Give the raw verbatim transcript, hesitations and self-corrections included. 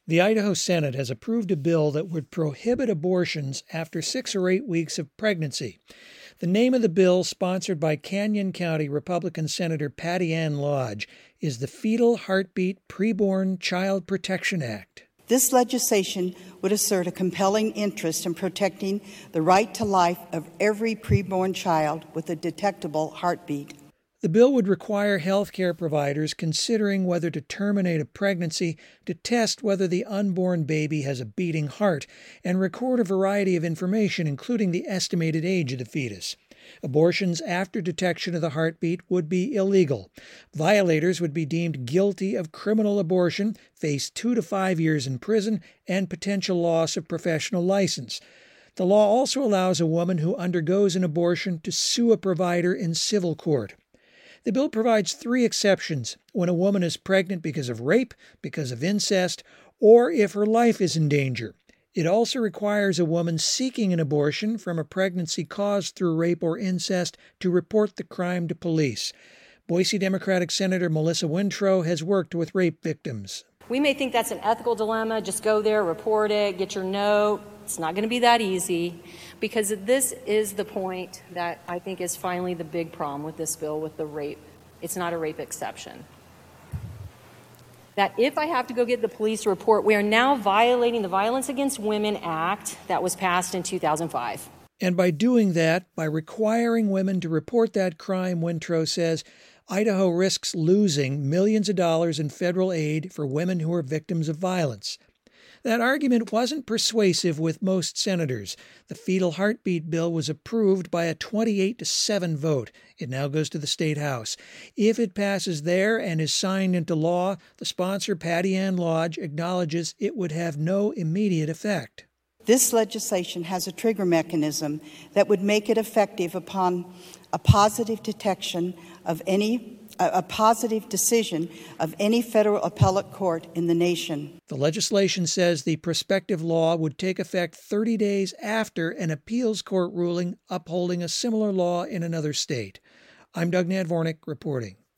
The Idaho Senate has approved a bill that would prohibit abortions after six or eight weeks of pregnancy. The name of the bill, sponsored by Canyon County Republican Senator Patty Ann Lodge, is the Fetal Heartbeat Preborn Child Protection Act. This legislation would assert a compelling interest in protecting the right to life of every preborn child with a detectable heartbeat. The bill would require health care providers considering whether to terminate a pregnancy to test whether the unborn baby has a beating heart and record a variety of information, including the estimated age of the fetus. Abortions after detection of the heartbeat would be illegal. Violators would be deemed guilty of criminal abortion, face two to five years in prison, and potential loss of professional license. The law also allows a woman who undergoes an abortion to sue a provider in civil court. The bill provides three exceptions: when a woman is pregnant because of rape, because of incest, or if her life is in danger. It also requires a woman seeking an abortion from a pregnancy caused through rape or incest to report the crime to police. Boise Democratic Senator Melissa Wintrow has worked with rape victims. We may think that's an ethical dilemma. Just go there, report it, get your note. It's not going to be that easy, because this is the point that I think is finally the big problem with this bill, with the rape. It's not a rape exception. That if I have to go get the police report, we are now violating the Violence Against Women Act that was passed in two thousand five. And by doing that, by requiring women to report that crime, Wintrow says, Idaho risks losing millions of dollars in federal aid for women who are victims of violence. That argument wasn't persuasive with most senators. The fetal heartbeat bill was approved by a twenty-eight to seven vote. It now goes to the state house. If it passes there and is signed into law, the sponsor, Patty Ann Lodge, acknowledges it would have no immediate effect. This legislation has a trigger mechanism that would make it effective upon a positive detection of any a positive decision of any federal appellate court in the nation. The legislation says the prospective law would take effect thirty days after an appeals court ruling upholding a similar law in another state. I'm Doug Nadvornik reporting.